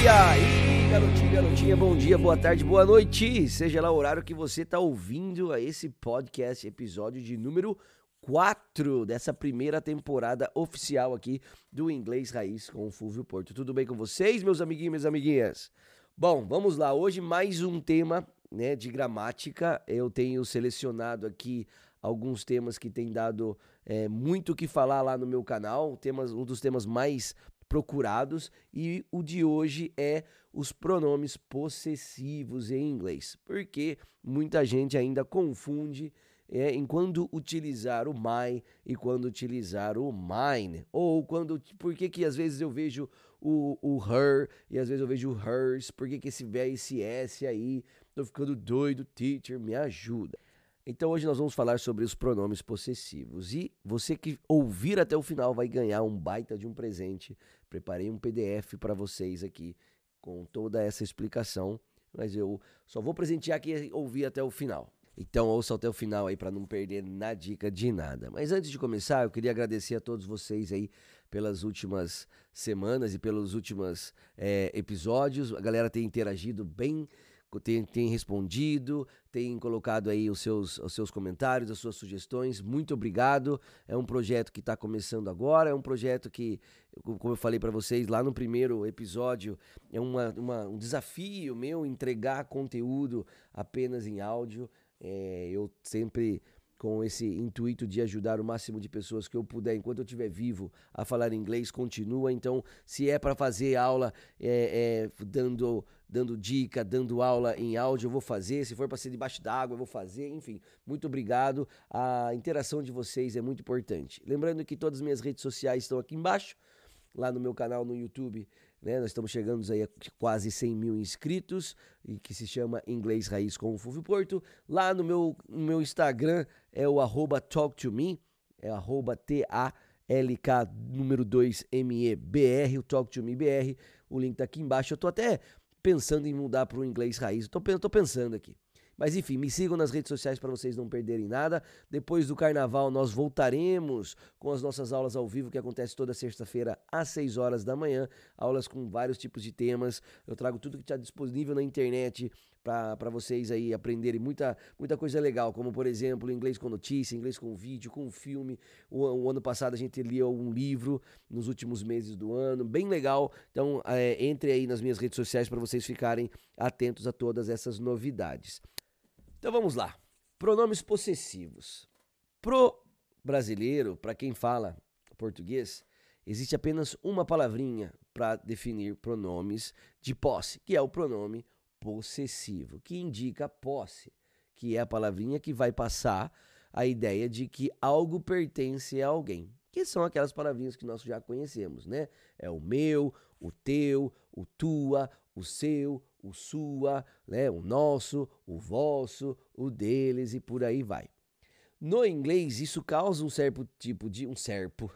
E aí, garotinho, garotinha, bom dia, boa tarde, boa noite. Seja lá o horário que você está ouvindo a esse podcast, episódio de número 4 dessa primeira temporada oficial aqui do Inglês Raiz com o Fúvio Porto. Tudo bem com vocês, meus amiguinhos e minhas amiguinhas? Bom, vamos lá. Hoje mais um tema, né, de gramática. Eu tenho selecionado aqui alguns temas que têm dado muito o que falar lá no meu canal, um dos temas mais procurados, e o de hoje é os pronomes possessivos em inglês, porque muita gente ainda confunde em quando utilizar o my e quando utilizar o mine, ou por que às vezes eu vejo o her e às vezes eu vejo o hers, por que esse V e esse S aí, tô ficando doido, teacher, me ajuda. Então hoje nós vamos falar sobre os pronomes possessivos e você que ouvir até o final vai ganhar um baita de um presente. Preparei um PDF para vocês aqui com toda essa explicação, mas eu só vou presentear quem ouvir até o final. Então ouça até o final aí para não perder na dica de nada. Mas antes de começar, eu queria agradecer a todos vocês aí pelas últimas semanas e pelos últimos episódios. A galera tem interagido bem, tem respondido, tem colocado aí os seus comentários, as suas sugestões. Muito obrigado. É um projeto que está começando agora, é um projeto que, como eu falei para vocês lá no primeiro episódio, é um desafio meu entregar conteúdo apenas em áudio. Eu sempre com esse intuito de ajudar o máximo de pessoas que eu puder, enquanto eu estiver vivo, a falar inglês, continua. Então, se é para fazer aula dando dica, dando aula em áudio, eu vou fazer. Se for para ser debaixo d'água, eu vou fazer. Enfim, muito obrigado. A interação de vocês é muito importante. Lembrando que todas as minhas redes sociais estão aqui embaixo, lá no meu canal no YouTube, né? Nós estamos chegando aí a quase 100 mil inscritos, e que se chama Inglês Raiz com o Fúvio Porto. Lá no meu Instagram é o @talktome, é @TALK número 2 MEBR, o Talk to Me BR. O link tá aqui embaixo. Eu tô até pensando em mudar para o Inglês Raiz. Tô pensando aqui. Mas enfim, me sigam nas redes sociais para vocês não perderem nada. Depois do carnaval nós voltaremos com as nossas aulas ao vivo, que acontece toda sexta-feira às 6 horas da manhã. Aulas com vários tipos de temas. Eu trago tudo que está disponível na internet para vocês aí aprenderem muita coisa legal, como por exemplo inglês com notícia, inglês com vídeo, com filme. O ano passado a gente lia um livro nos últimos meses do ano, bem legal. Então entre aí nas minhas redes sociais para vocês ficarem atentos a todas essas novidades. Então vamos lá, pronomes possessivos. Pro brasileiro, para quem fala português, existe apenas uma palavrinha para definir pronomes de posse, que é o pronome possessivo, que indica posse, que é a palavrinha que vai passar a ideia de que algo pertence a alguém, que são aquelas palavrinhas que nós já conhecemos, né? É o meu, o teu, o tua, o seu, o sua, né? O nosso, o vosso, o deles e por aí vai. No inglês, isso causa um certo tipo de... um certo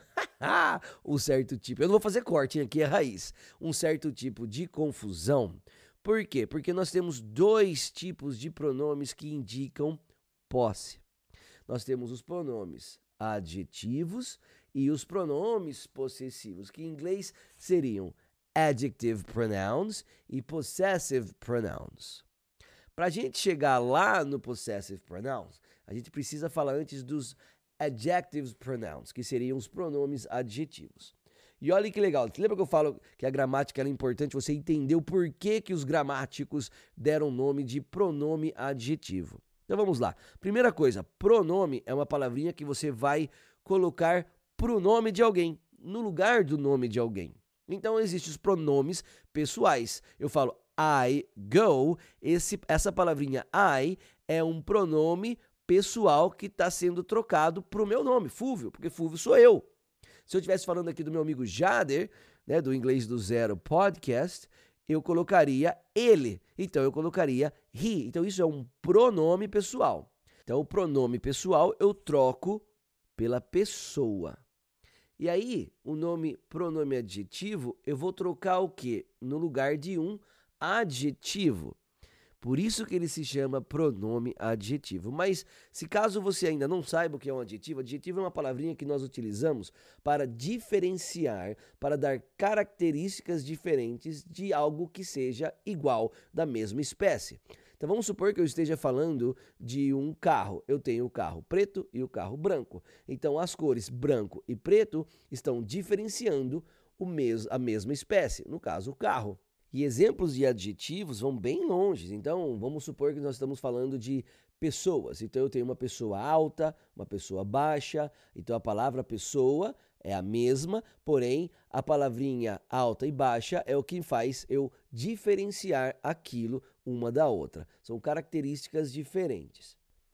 tipo... Eu não vou fazer corte, aqui é raiz. Um certo tipo de confusão. Por quê? Porque nós temos dois tipos de pronomes que indicam posse. Nós temos os pronomes adjetivos e os pronomes possessivos, que em inglês seriam adjective pronouns e possessive pronouns. Para a gente chegar lá no possessive pronouns, a gente precisa falar antes dos adjective pronouns, que seriam os pronomes adjetivos. E olha que legal, lembra que eu falo que a gramática é importante você entender o porquê que os gramáticos deram nome de pronome adjetivo. Então vamos lá. Primeira coisa, pronome é uma palavrinha que você vai colocar pro nome de alguém, no lugar do nome de alguém. Então existem os pronomes pessoais. Eu falo I go, essa palavrinha I é um pronome pessoal que está sendo trocado pro meu nome, Fúvio, porque Fúvio sou eu. Se eu estivesse falando aqui do meu amigo Jader, né, do Inglês do Zero Podcast, eu colocaria ele. Então eu colocaria he. Então isso é um pronome pessoal. Então o pronome pessoal eu troco pela pessoa. E aí, o pronome adjetivo, eu vou trocar o quê? No lugar de um adjetivo. Por isso que ele se chama pronome adjetivo. Mas se caso você ainda não saiba o que é um adjetivo é uma palavrinha que nós utilizamos para diferenciar, para dar características diferentes de algo que seja igual, da mesma espécie. Então vamos supor que eu esteja falando de um carro. Eu tenho o carro preto e o carro branco. Então as cores branco e preto estão diferenciando a mesma espécie, no caso o carro. E exemplos de adjetivos vão bem longe. Então vamos supor que nós estamos falando de pessoas. Então eu tenho uma pessoa alta, uma pessoa baixa. Então a palavra pessoa é a mesma, porém a palavrinha alta e baixa é o que faz eu diferenciar aquilo uma da outra. São características diferentes.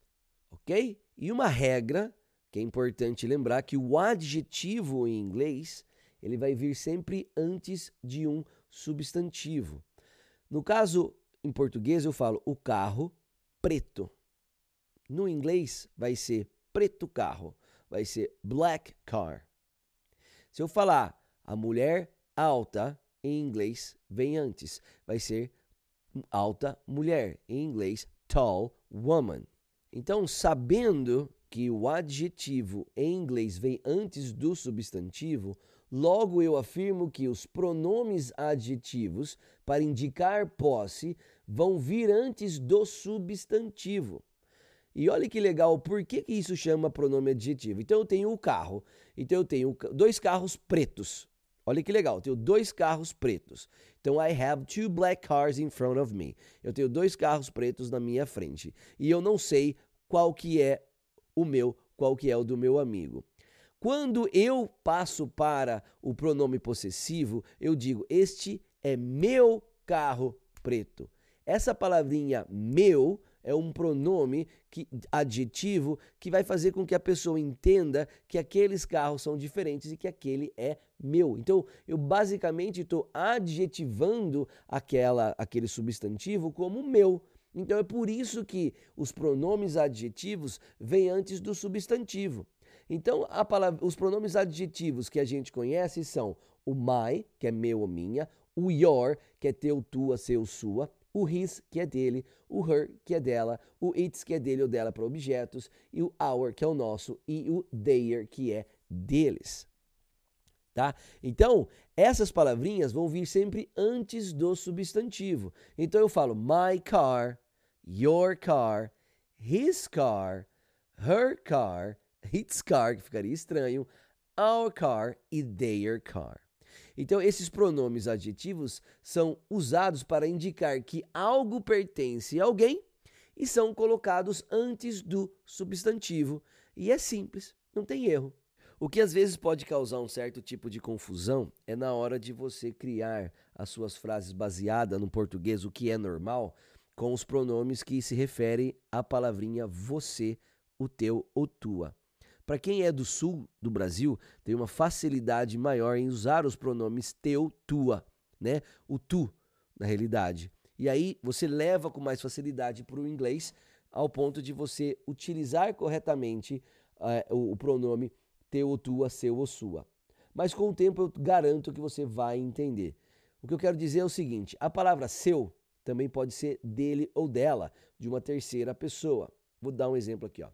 Ok? E uma regra que é importante lembrar que o adjetivo em inglês ele vai vir sempre antes de um substantivo. No caso, em português eu falo o carro preto. No inglês vai ser preto carro, vai ser black car. Se eu falar a mulher alta, em inglês vem antes, vai ser alta mulher, em inglês tall woman. Então, sabendo que o adjetivo em inglês vem antes do substantivo, logo eu afirmo que os pronomes adjetivos para indicar posse vão vir antes do substantivo. E olha que legal, por que isso chama pronome adjetivo? Então eu tenho o carro, então eu tenho dois carros pretos. Olha que legal, eu tenho dois carros pretos. Então I have two black cars in front of me. Eu tenho dois carros pretos na minha frente. E eu não sei qual que é o meu, qual que é o do meu amigo. Quando eu passo para o pronome possessivo, eu digo: este é meu carro preto. Essa palavrinha meu é um pronome adjetivo que vai fazer com que a pessoa entenda que aqueles carros são diferentes e que aquele é meu. Então, eu basicamente estou adjetivando aquele substantivo como meu. Então, é por isso que os pronomes adjetivos vêm antes do substantivo. Então, os pronomes adjetivos que a gente conhece são o my, que é meu ou minha, o your, que é teu, tua, seu, sua, o his, que é dele, o her, que é dela, o its, que é dele ou dela para objetos, e o our, que é o nosso, e o their, que é deles. Tá? Então, essas palavrinhas vão vir sempre antes do substantivo. Então, eu falo my car, your car, his car, her car, its car, que ficaria estranho, our car e their car. Então, esses pronomes adjetivos são usados para indicar que algo pertence a alguém e são colocados antes do substantivo. E é simples, não tem erro. O que às vezes pode causar um certo tipo de confusão é na hora de você criar as suas frases baseadas no português, o que é normal, com os pronomes que se referem à palavrinha você, o teu ou tua. Para quem é do sul do Brasil, tem uma facilidade maior em usar os pronomes teu, tua, né? O tu, na realidade. E aí você leva com mais facilidade para o inglês, ao ponto de você utilizar corretamente o pronome teu ou tua, seu ou sua. Mas com o tempo eu garanto que você vai entender. O que eu quero dizer é o seguinte: a palavra seu também pode ser dele ou dela, de uma terceira pessoa. Vou dar um exemplo aqui, ó.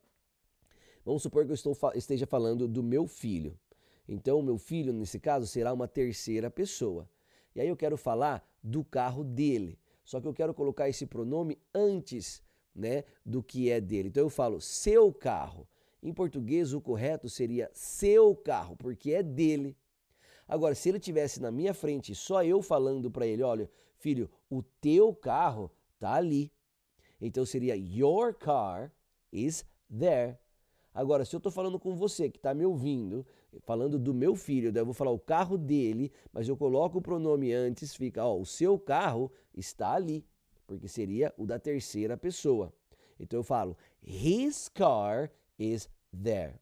Vamos supor que eu esteja falando do meu filho. Então, o meu filho, nesse caso, será uma terceira pessoa. E aí eu quero falar do carro dele. Só que eu quero colocar esse pronome antes, né, do que é dele. Então, eu falo seu carro. Em português, o correto seria seu carro, porque é dele. Agora, se ele estivesse na minha frente, só eu falando para ele: olha, filho, o teu carro tá ali. Então, seria your car is there. Agora, se eu estou falando com você que está me ouvindo, falando do meu filho, daí eu vou falar o carro dele, mas eu coloco o pronome antes, fica, ó, o seu carro está ali, porque seria o da terceira pessoa. Então eu falo, his car is there.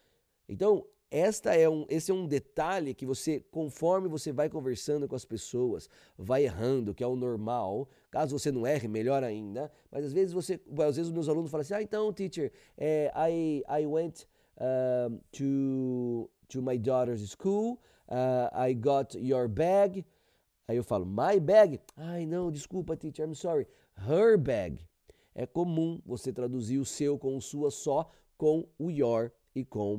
Então, esse é um detalhe que você, conforme você vai conversando com as pessoas, vai errando, que é o normal. Caso você não erre, melhor ainda. Mas às vezes os meus alunos falam assim: então, teacher, I went to my daughter's school, I got your bag. Aí eu falo, my bag? Ai, não, desculpa, teacher, I'm sorry. her bag. É comum você traduzir o seu com o sua só com o your e com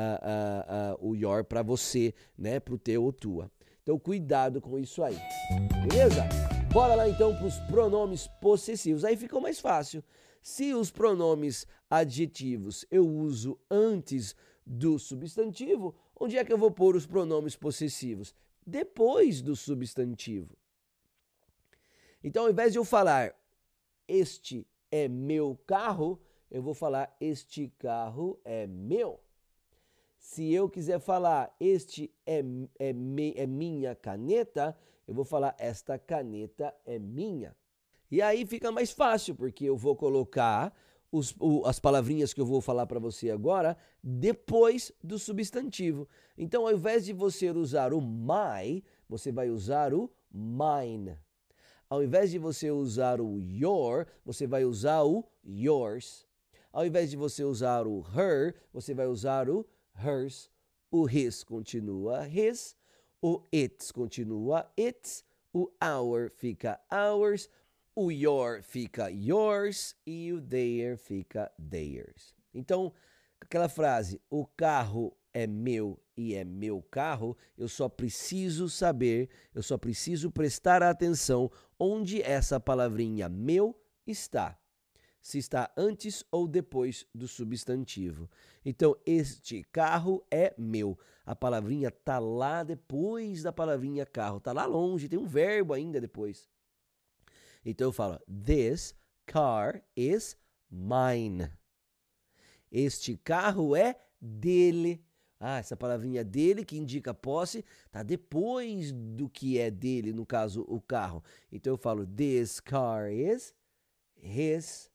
o your para você, né, pro teu ou tua. Então cuidado com isso aí, beleza? Bora lá então para os pronomes possessivos, aí ficou mais fácil. Se os pronomes adjetivos eu uso antes do substantivo, onde é que eu vou pôr os pronomes possessivos? Depois do substantivo. Então, ao invés de eu falar este é meu carro, eu vou falar este carro é meu. Se eu quiser falar este é minha caneta, eu vou falar esta caneta é minha. E aí fica mais fácil, porque eu vou colocar as palavrinhas que eu vou falar para você agora depois do substantivo. Então, ao invés de você usar o my, você vai usar o mine. Ao invés de você usar o your, você vai usar o yours. Ao invés de você usar o her, você vai usar o hers. O his continua his, o its continua its, o our fica ours, o your fica yours e o their fica theirs. Então, aquela frase, o carro é meu e é meu carro, eu só preciso saber, eu só preciso prestar atenção onde essa palavrinha meu está. Se está antes ou depois do substantivo. Então, este carro é meu. A palavrinha está lá depois da palavrinha carro. Está lá longe, tem um verbo ainda depois. Então, eu falo, this car is mine. Este carro é dele. Ah, essa palavrinha dele que indica posse está depois do que é dele, no caso, o carro. Então, eu falo, this car is his.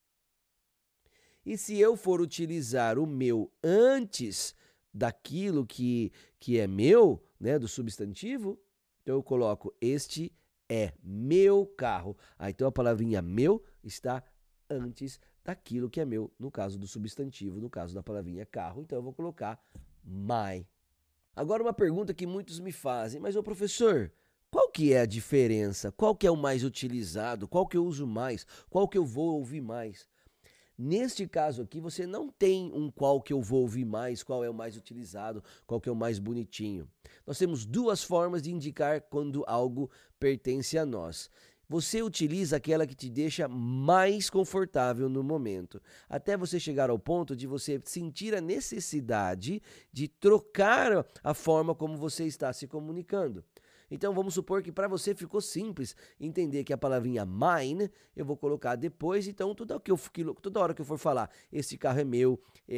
E se eu for utilizar o meu antes daquilo que é meu, né, do substantivo, então eu coloco este é meu carro. Então a palavrinha meu está antes daquilo que é meu, no caso do substantivo, no caso da palavrinha carro. Então eu vou colocar my. Agora uma pergunta que muitos me fazem, mas ô professor, qual que é a diferença? Qual que é o mais utilizado? Qual que eu uso mais? Qual que eu vou ouvir mais? Neste caso aqui, você não tem um qual que eu vou ouvir mais, qual é o mais utilizado, qual que é o mais bonitinho. Nós temos duas formas de indicar quando algo pertence a nós. Você utiliza aquela que te deixa mais confortável no momento, até você chegar ao ponto de você sentir a necessidade de trocar a forma como você está se comunicando. Então vamos supor que para você ficou simples entender que a palavrinha mine eu vou colocar depois, então toda hora que eu for falar, esse carro é meu,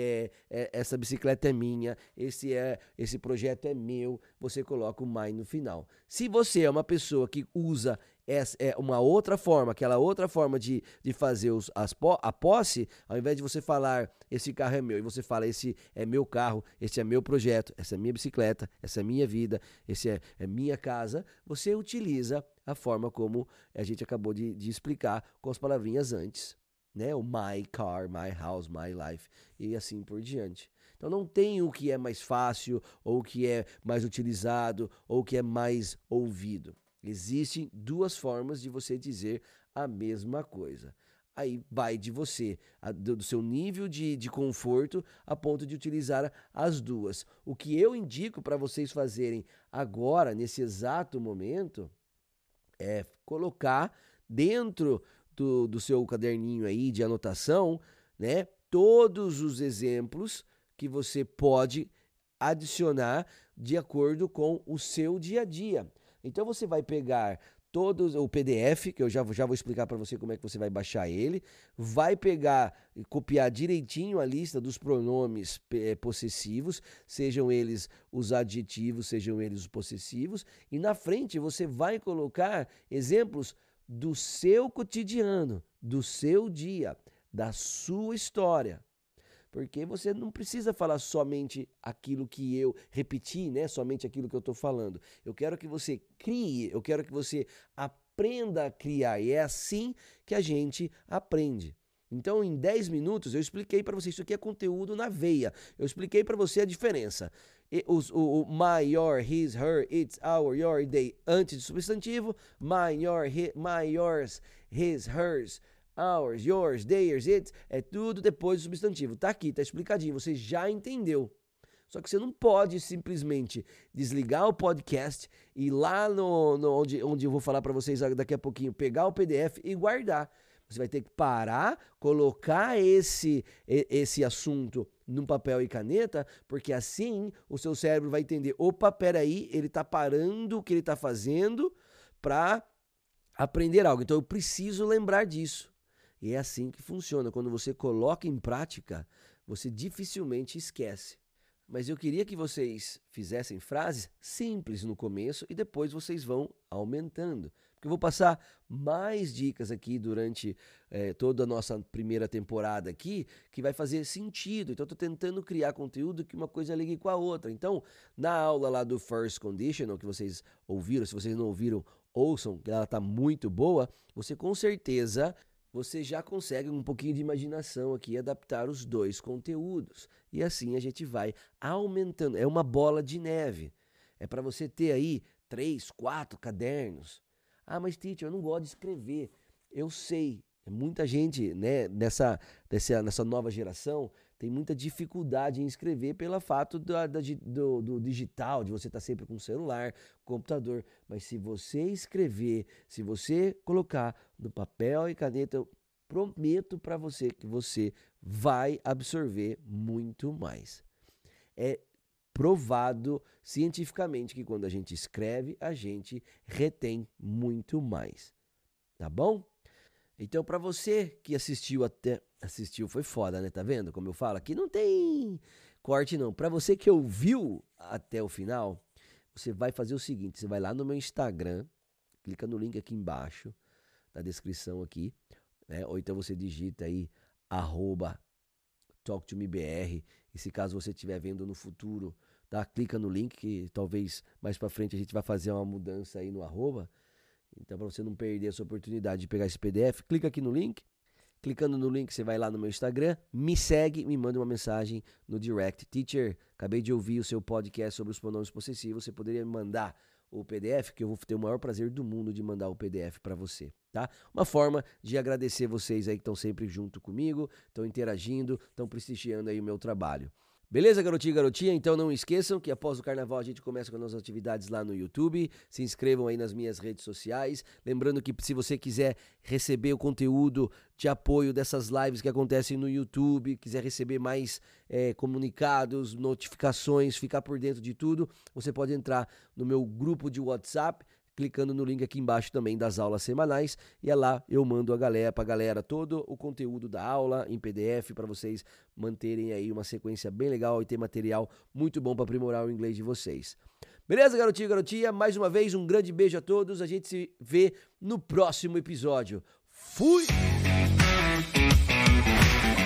essa bicicleta é minha, esse projeto é meu, você coloca o mine no final. Se você é uma pessoa que usa uma outra forma, aquela outra forma de fazer a posse, ao invés de você falar esse carro é meu, e você fala esse é meu carro, esse é meu projeto, essa é minha bicicleta, essa é minha vida, esse é minha casa, você utiliza a forma como a gente acabou de explicar com as palavrinhas antes, né? O my car, my house, my life e assim por diante. Então não tem o que é mais fácil, ou o que é mais utilizado, ou o que é mais ouvido. Existem duas formas de você dizer a mesma coisa. Aí vai de você, do seu nível de conforto, a ponto de utilizar as duas. O que eu indico para vocês fazerem agora, nesse exato momento, é colocar dentro do seu caderninho aí de anotação, né, todos os exemplos que você pode adicionar de acordo com o seu dia a dia. Então você vai pegar todo o PDF, que eu já vou explicar para você como é que você vai baixar ele, vai pegar e copiar direitinho a lista dos pronomes possessivos, sejam eles os adjetivos, sejam eles os possessivos, e na frente você vai colocar exemplos do seu cotidiano, do seu dia, da sua história. Porque você não precisa falar somente aquilo que eu repeti, né? Somente aquilo que eu estou falando. Eu quero que você crie, eu quero que você aprenda a criar. E é assim que a gente aprende. Então, em 10 minutos, eu expliquei para você, isso aqui é conteúdo na veia. Eu expliquei para você a diferença o my, your, his, her, its, our, your, they antes do substantivo, my, yours, his, hers, ours, yours, theirs, its, é tudo depois do substantivo. Tá aqui, tá explicadinho, você já entendeu. Só que você não pode simplesmente desligar o podcast e ir lá onde eu vou falar para vocês daqui a pouquinho, pegar o PDF e guardar. Você vai ter que parar, colocar esse assunto num papel e caneta, porque assim o seu cérebro vai entender, opa, peraí, ele tá parando o que ele tá fazendo para aprender algo. Então eu preciso lembrar disso. E é assim que funciona. Quando você coloca em prática, você dificilmente esquece. Mas eu queria que vocês fizessem frases simples no começo e depois vocês vão aumentando. Porque eu vou passar mais dicas aqui durante toda a nossa primeira temporada aqui, que vai fazer sentido. Então eu estou tentando criar conteúdo que uma coisa ligue com a outra. Então, na aula lá do First Conditional, que vocês ouviram, se vocês não ouviram, ouçam, que ela está muito boa, você com certeza... você já consegue um pouquinho de imaginação aqui, adaptar os dois conteúdos. E assim a gente vai aumentando. É uma bola de neve. É para você ter aí 3, 4 cadernos. Ah, mas teacher, eu não gosto de escrever. Eu sei. Muita gente, né, nessa nova geração tem muita dificuldade em escrever pelo fato do digital, de você estar sempre com o celular, computador. Mas se você escrever, se você colocar no papel e caneta, eu prometo para você que você vai absorver muito mais. É provado cientificamente que quando a gente escreve, a gente retém muito mais. Tá bom? Então, para você que assistiu, foi foda, né? Tá vendo como eu falo? Aqui não tem corte, não. Para você que ouviu até o final, você vai fazer o seguinte: você vai lá no meu Instagram, clica no link aqui embaixo, na descrição aqui, né? Ou então você digita aí, @TalkToMeBR. E se caso você estiver vendo no futuro, tá? Clica no link, que talvez mais para frente a gente vai fazer uma mudança aí no @. Então, para você não perder essa oportunidade de pegar esse PDF, clica aqui no link. Clicando no link, você vai lá no meu Instagram, me segue, me manda uma mensagem no direct. Teacher, acabei de ouvir o seu podcast sobre os pronomes possessivos. Você poderia me mandar o PDF, que eu vou ter o maior prazer do mundo de mandar o PDF para você, tá? Uma forma de agradecer vocês aí que estão sempre junto comigo, estão interagindo, estão prestigiando aí o meu trabalho. Beleza, garotinho e garotinha? Então não esqueçam que após o carnaval a gente começa com as nossas atividades lá no YouTube. Se inscrevam aí nas minhas redes sociais. Lembrando que se você quiser receber o conteúdo de apoio dessas lives que acontecem no YouTube, quiser receber mais comunicados, notificações, ficar por dentro de tudo, você pode entrar no meu grupo de WhatsApp, clicando no link aqui embaixo também das aulas semanais, e é lá eu mando pra galera todo o conteúdo da aula em PDF para vocês manterem aí uma sequência bem legal e ter material muito bom para aprimorar o inglês de vocês. Beleza, garotinho e garotinha? Mais uma vez, um grande beijo a todos. A gente se vê no próximo episódio. Fui!